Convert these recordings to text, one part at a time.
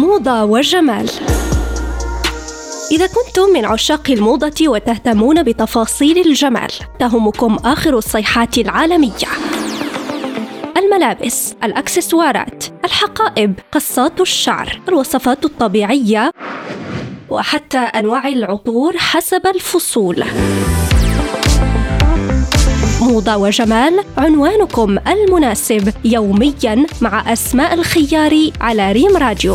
موضة وجمال. إذا كنتم من عشاق الموضة وتهتمون بتفاصيل الجمال، تهمكم آخر الصيحات العالمية: الملابس، الأكسسوارات، الحقائب، قصات الشعر، الوصفات الطبيعية، وحتى أنواع العطور حسب الفصول. موضة وجمال، عنوانكم المناسب يومياً مع أسماء الخياري على ريم راديو.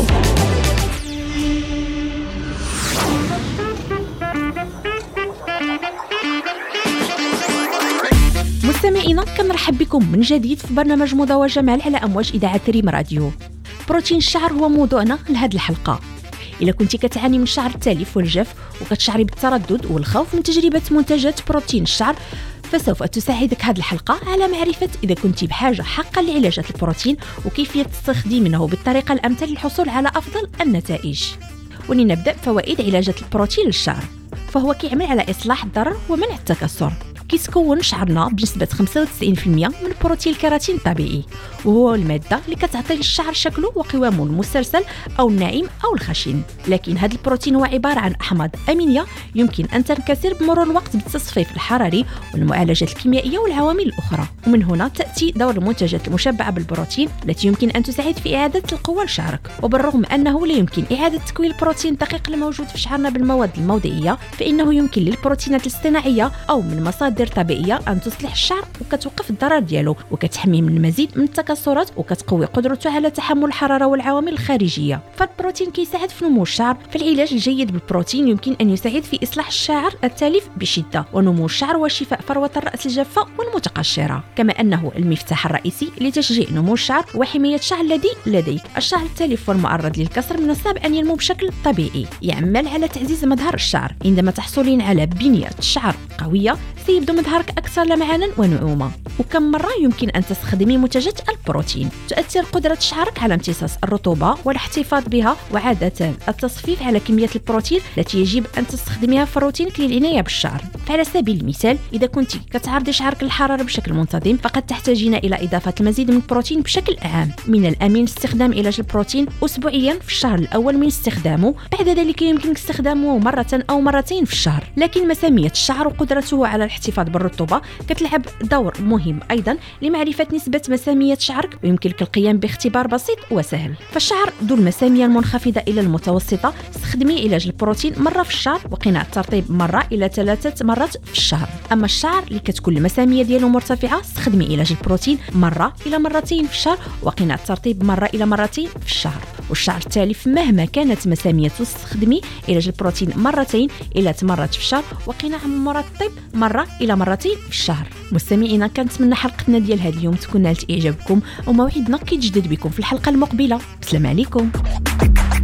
مستمعينا، كنرحب بكم من جديد في برنامج موضة وجمال على أمواج إذاعة ريم راديو. بروتين الشعر هو موضوعنا لهذه الحلقة. إلا كنتي كتعاني من شعر التالف والجف وكتشعري بالتردد والخوف من تجربة منتجات بروتين الشعر، فسوف تساعدك هذه الحلقة على معرفة إذا كنتي بحاجة حقا لعلاجات البروتين وكيفية تستخدمينه بالطريقة الأمثل للحصول على أفضل النتائج. ولنبدأ بفوائد علاجات البروتين للشعر. فهو كيعمل على إصلاح الضرر ومنع التكسر. كيتكون شعرنا بنسبة 95% من بروتين الكيراتين الطبيعي، وهو المادة اللي كتعطي للشعر شكله وقوامه المسلسل أو الناعم أو الخشن. لكن هذا البروتين هو عبارة عن أحماض أمينية يمكن أن تنكسر بمرور الوقت بالتصفيف الحراري والمعالجات الكيميائية والعوامل الأخرى. ومن هنا تأتي دور المنتجات المشبعة بالبروتين التي يمكن أن تساعد في إعادة القوة لشعرك. وبالرغم أنه لا يمكن إعادة تكوين البروتين الدقيق الموجود في شعرنا بالمواد الموضعية، فإنه يمكن للبروتينات الاصطناعية أو من مصادر طبيعية أن تصلح الشعر وكتوقف الضرر ديالو وكتحميه من المزيد من التكسرات وكتقوي قدرته على تحمل الحرارة والعوامل الخارجية. فالبروتين كيساعد في نمو الشعر. فالعلاج الجيد بالبروتين يمكن أن يساعد في إصلاح الشعر التالف بشدة ونمو الشعر وشفاء فروة الرأس الجافة والمتقشرة، كما أنه المفتاح الرئيسي لتشجيع نمو الشعر وحماية الشعر الذي لديك. الشعر التالف والمعرض للكسر من الصعب أن ينمو بشكل طبيعي. يعمل على تعزيز مظهر الشعر. عندما تحصلين على بنية شعر قوية سيبدو مظهرك أكثر لمعانا ونعومة. وكم مرة يمكن أن تستخدمي منتجات البروتين؟ تؤثر قدرة شعرك على امتصاص الرطوبة والاحتفاظ بها، وعادة التصفيف على كمية البروتين التي يجب أن تستخدميها في روتينك للعناية بالشعر. فعلى سبيل المثال، إذا كنت كتعرضي شعرك للحرارة بشكل منتظم، فقد تحتاجين إلى إضافة المزيد من البروتين بشكل عام. من الأمين استخدام علاج البروتين أسبوعيا في الشهر الأول من استخدامه. بعد ذلك يمكنك استخدامه مرة أو مرتين في الشهر. لكن مسامية الشعر وقدرته على الاحتفاظ بالرطوبة كتلعب دور مهم أيضا لمعرفة نسبة مسامية شعرك، ويمكنك القيام باختبار بسيط وسهل. فالشعر ذو المسامية المنخفضة إلى المتوسطة استخدمي علاج البروتين مرة في الشهر وقناع الترطيب مرة إلى 3 مرات في الشهر. أما الشعر اللي كتكون المسامية ديالو مرتفعة استخدمي علاج البروتين مرة إلى مرتين في الشهر وقناع الترطيب مرة إلى مرتين في الشهر. والشعر التالف مهما كانت مساميته استخدمي علاج البروتين 2 إلى 3 مرات في الشهر وقناع مرطب مرة إلى مرتين في الشهر. مستمعينا، كنتمنى حلقتنا ديال هذا اليوم تكون نالت إعجابكم، وموعدنا كيتجدد بكم في الحلقة المقبلة. بسلام عليكم.